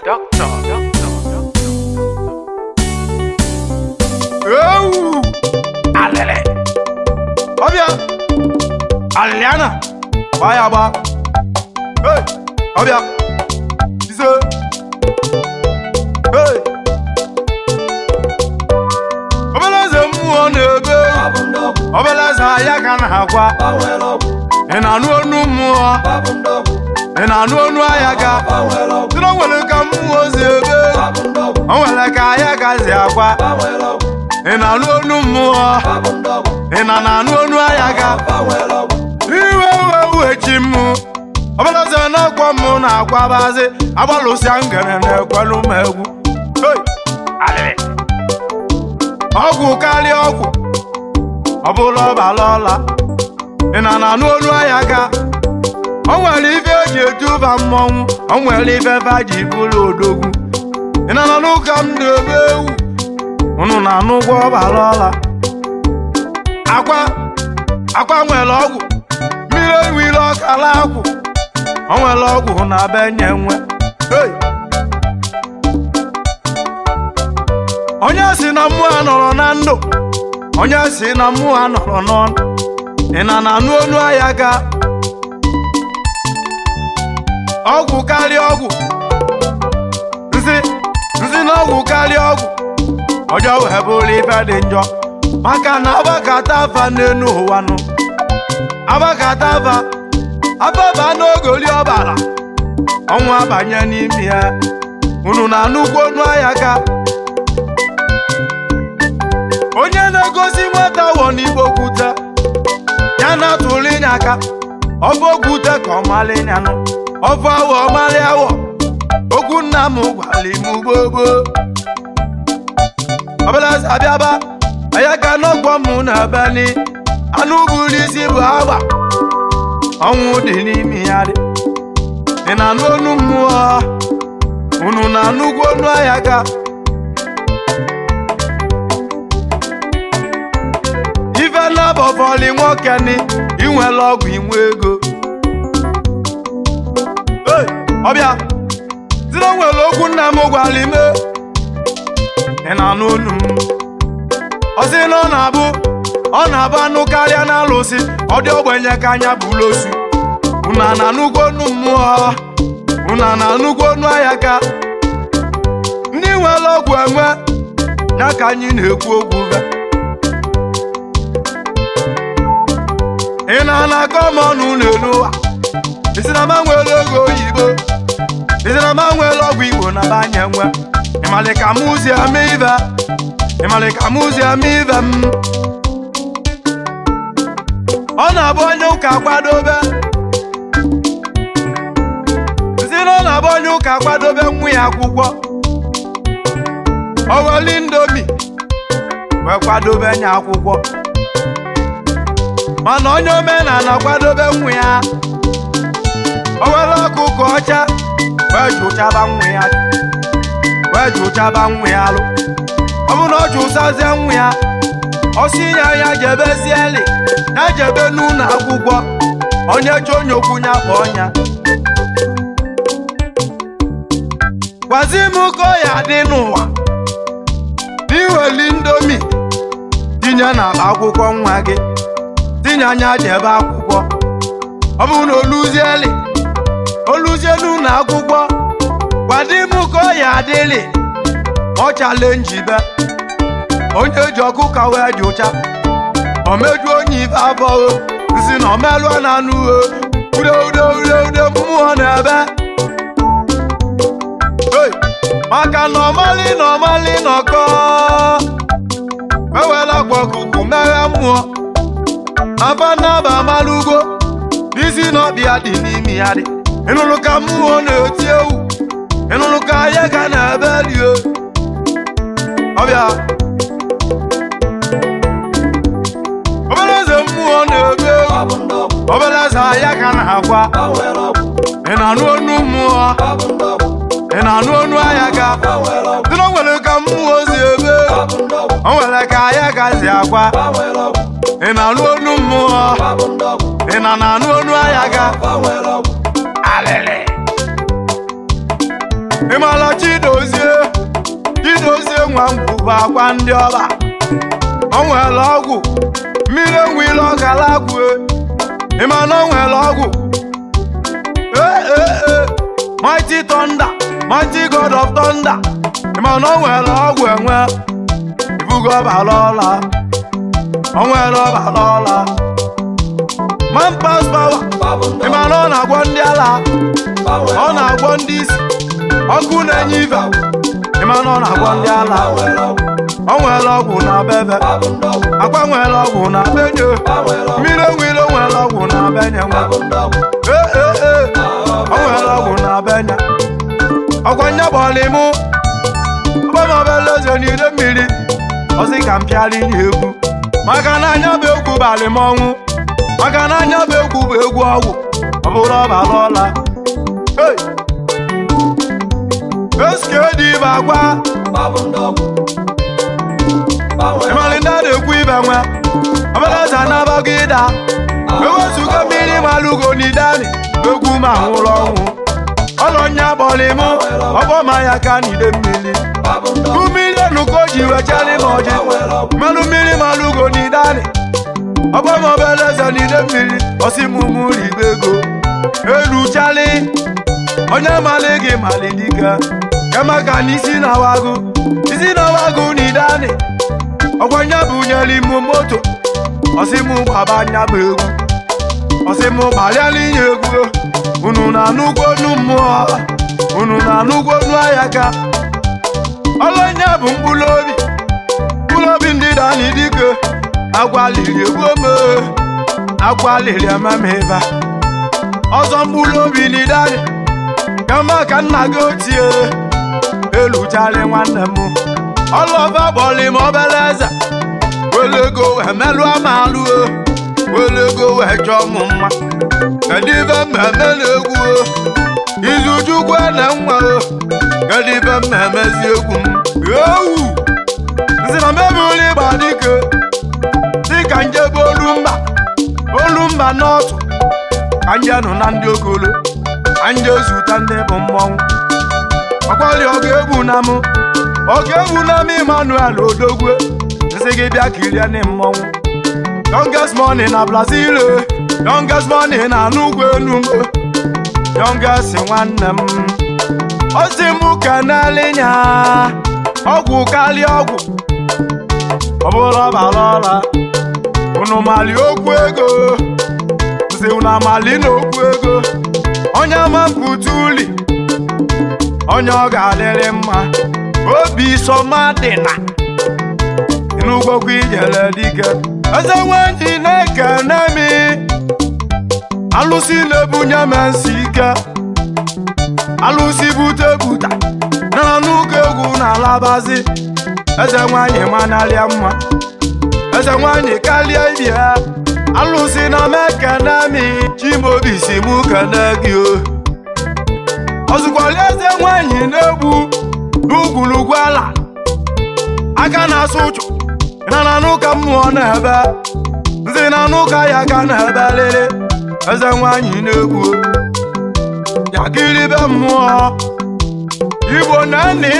Doctor. Oh, alele. Obia, Aliana, Bayaba. Hey, Obia. Dice. Hey. Obela zemu onebe. Obela za ya kana hakwa. Ina nu onu mu. Ina nu onu ayaga. Tino wele ka mu ozebe. Onwele ka ayaga zi akwa. Ina nu onu mu. Ina na nu onu ayaga. Iwe chimu. Obela za na kwa mu na akwa bazi. Abalusi angene na kwelu megwu. Hey, alele. Ọgwụ karịa ọgwụ. Ọbụla ọbala. Ina na nu onu ayaga. O nwere ife eji eduba mmọnwụ, o nwere ife vaji bụrụ odogwu. Ị na n'ụka m na-ebe ewu, unu na-anụ ụgwọ ọbara ọla. Akwa nwere ọgwụ, mmiri ewiri ọkala akwụ. O nwere ọgwụ na be nye nwe. Onye si na mmụọ nọrọ na ndụ, onye si na mmụọ nọrọ n'ọnụ. Ị na na-anụ onu ayaga. Ọgwụ karịa ọgwụ. Nsi na ọgwụ karịa ọgwụ. Ọjọọ wee bụrụ ife dị njọ. Maka na agbakata afa n'enu ụwa nụ. Agbakata afa n'ogoli ọbara. Ọnwụ abanye n'ime ya. Unu na-anụkwu onu ayaga. Onye na-egosi nwata wọ n'Igbo kwute. Ya na-atụrụ inye aka. Ọbụ okwute ka ọ mara ịnyanụ. Ọfọ awọ ọmarị awọ. Okwu nna m gwara m gbogbo. Ọbụla abịaba. Ayaga n'ọgwọ m na-ebe ni. Anụ buru isi bụ agba. Ọnwụ dị n'ime ya dị. Ị na-anụ onu mmụọ. Unu na-anụkwu onu ayaga. Ife na-abọfọli nwoke ni. Inwere ọgwụ inwe ego. Ọbịa, ziri nwere okwu nna m gwara ime. Ị na-anụ onu m. Ọ sị na ọ na-abụ anụ karịa n'alụsị. Ọ dị ogbenye ka anya bụrụ osu. Unu na-anụkwu onu mmụọ. Unu na-anụkwu onu ayaga. Ndị nwere ọgwụ enwe ya ka anyị na-ekwu okwu ve. Ị na-anakọ m ọnụ n'elu ụwa. Isi na ma nwere ego oyibo. Isi na ma nwere ọgwụ Igbo na banye nwe. Ịmalị ka mụ si eme ive. Ịmalị ka mụ si eme ive m. Ọ na-abụ onye ụka kwadobe. Isi na ọ na-abụ onye ụka kwadobe nwa ya akwụkwọ. O weli Indomi wee kwadobe nye akwụkwọ. Mana onye omenala kwadobe nwa ya. O were ọkụkọ ọcha wee jụchaba nwa ya alụ. Ọ bụ na ọ jụsazie nwa ya. Ọ sị ya jebezieli. Ya jebe n'ụlọ akwụkwọ. Onye chọ onye okwu ya bụ ọnya. Gwazi m ka ọ ya dị n'ụwa. N'iweli Indomi tinye na akwụkwọ nwa gị. Tinye anya jebe akwụkwọ. Ọ bụ na oluzie n'ụlọ akwụkwọ. Gwadi m ka ọ ya adịlị. Ọ chalenji be. Onye ji ọkụka wee jụcha. O meju onye ife abụọ. Nsi na omelụọ na anụ ude mmụọ na-ebe. Maka na ọmalị nọkọ. Ewela kwa ọkụkụ meghe mmụọ. Afa naba amalụgo. Isi na ọbịa dị n'ime ya dị. Ịnụrụ ka mmụọ na-eti ewu. Ịnụrụ ka ayaga na-ebe lie. Ọbịa. Obeleze mmụọ na-ebe ewu. Obeleze ayaga na-akwa. Ị na-anụ onu mmụọ. Ị na-anụ onu ayaga. Dị na o nwere ka mmụọ si ebe. O nwere ka ayaga si akwa. Ị na-anụ onu mmụọ. Ị na-anụ onu ayaga. Alele. ịmala Chidozie nwa ngwụ bụ akwa ndị ọba o nwere ọgwụ mmiri enwile ọgala agwụ ịmana o nwere ọgwụ mighty thunder mighty god of thunder ịmana o nwere ọgwụ enwe ibugo ọbara ọla o nwere ọbara ọla man pass power ịmana ọ na-agwọ ndị ala ọ na-agwọ ndị isi ọkụ na-enye ibe ịmana ọ na-agwọ ndị ala o nwere ọgwụ na bebe akwa nwere ọgwụ na benye mmiri enwile nwere ọgwụ na benye nwa o nwere ọgwụ na benye ọkwa nya bọọlịmụ ọgbamọbeleze n'ide mmiri ọsị ka m pịara inye egwu maka na anya bụ egwu balị m ọnwụ maka na anya bụ egwu bụ egwu ọgwụ ọ bụrụ ọbara ọla eskedi ibe agwa ịmalịnda na-ekwu ibe nwe ọbalaza na-abago ịda ewezuga mmiri malụgo n'idani egwu ma nwụrụ ọnwụ ọlọnya bọlịmụ ọbọma ya ka n'ide mmiri mmiri ka o ji wecharị m ọjị mmanụ mmiri malụgo n'idani ọbọma obeleze n'ide mmiri osimụmụ ribe ego eluchali onye mali gị mali dike kemaka n'isi na wago n'idani ọgwanya bunyere ime moto ọsịmụ gbaba anya bụ egwu ọsịmụ gbalịala inye egwu unu na-anụgwonu mmụọ unu na-anụgwonu ahịa ka ọlọnya bụ mkpụrụ obi ndị dani dike agwaliri egwu ome agwaliri ememeva ọzọ mkpụrụ obi n'idani kama ka nna gị ochie eluchari nwanne m ọlọba bọlị m obere eze were ego wee melụ amalụ were ego wee chọọ m mma kedu ibe mmemme na-egwu Izuchukwu na nwa kedu ibe mmemmezi egwu m ewu nsi na mebụrụ ịgba dike dịka njebe olumba n'ọtụ ka nje nụ na ndị okolo ka nje zụta ndị bụ mmọnwụ ọkwali ọ ga-egbu na m Emmanuel Odogwe nsị gị bịa kirie na mmọnwụ youngest money na Brazil youngest money na Anugwu Enugwu youngest nwanne m ozi m kenelinya ọgwụ karịa ọgwụ ọ bụrụ ọbara ọla unu mali okwu ego nsi unu amali na okwu ego onye ama mpụta uli onye ọ ga-adịrị mma obi sọma dị na ịnụgwọkwa ijele dike eze nwenji na-ekene mi alụsị na-ebunye m nsi ike alụsị buta nara n'ụka egwu na alabazi eze nwanyị manalịa mma eze nwanyị karịa ibi ha alụsị na m ekene mi Chimaobi si mụ kene gị ọzụkwali eze nwanyị na-egbu n'ugwurugwu ala aka na-asụ ụchụ nana n'ụka mmụọ na-ebe nzi na n'ụka ya ga na-ebe lele eze nwanyị na-egbu ya kiribe mmụọ Igbo na nna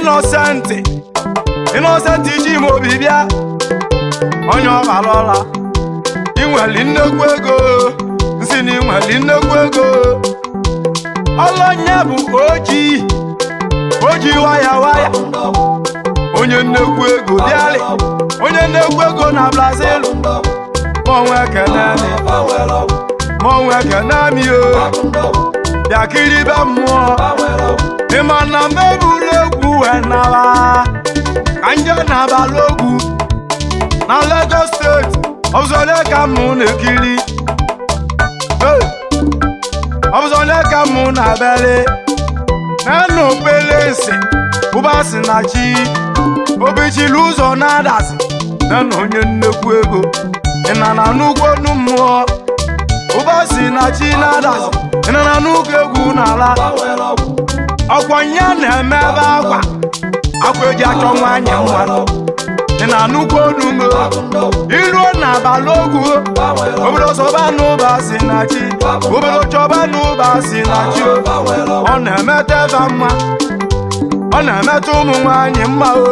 Innocent Chimaobi bịa onye ọbara ọla inweli nnekwu ego nsi na inweli nnekwu ego ọlọnya bụ oji waya onye nnekwu ego bịalị onye nnekwu ego na Brazil mọnwe kenemi bịa kiribe mmụọ ịma na mebụrụ egwu wee nara ka nje na-abalị ogwu na Lagos steeti ọbụzọle ka mụ na-ekiri ọbụzọle ka mụ na-abịalị na okpele nsị ụbasị na chi obichili ụzọ na-adasị na onye nnekwu ego ịnana n'ugwu onu mmụọ ụbasị na chi na-adasị ịnana n'ụka egwu n'ala ọkwanya na-eme ebe akwa eji achọ nwanyị mmanụ ịna n'ugwu onu mgbe iruo n'abalị ogwu obodo sọba n'ụbasị na chi obodo chọba n'ụbasị na chi ọ na-emete ebe mma ọ na-emetụ ụmụ nwaanyị mma o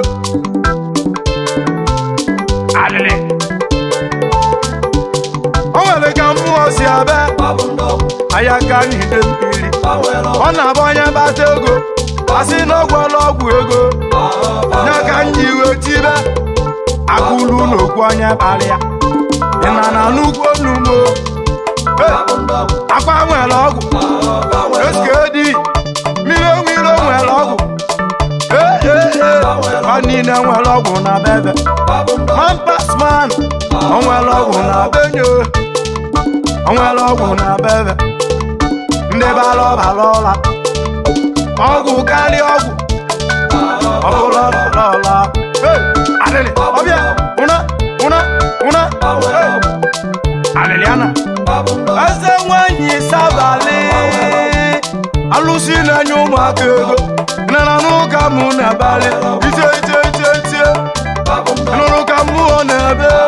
alịlị o nwere ka mmụọ si abe anya ka n'ide mmiri ọ na-abụ onye bata ego asị n'ọgwụla ọgwụ ego nye ka nji iwe tibe akụlu n'okwu onye kpara ya ị na nnukwu onugbo akwa nwere ọgwụ eskedi mmiri nwere ọgwụ ọ niile nwere ọgwụ na bebe mampasman o nwere ọgwụ na benyo o nwere ọgwụ na bebe ndị bara ọla ọgwụ karịa ọgwụ ọbụla ọla alịlị ọbịa ụna alịlịana eze nwanyị sabalị alụsị na-enye ụmụaka ego nara n'ụka mụ na-abalị itie nụrụ ka mmụọ na-ebe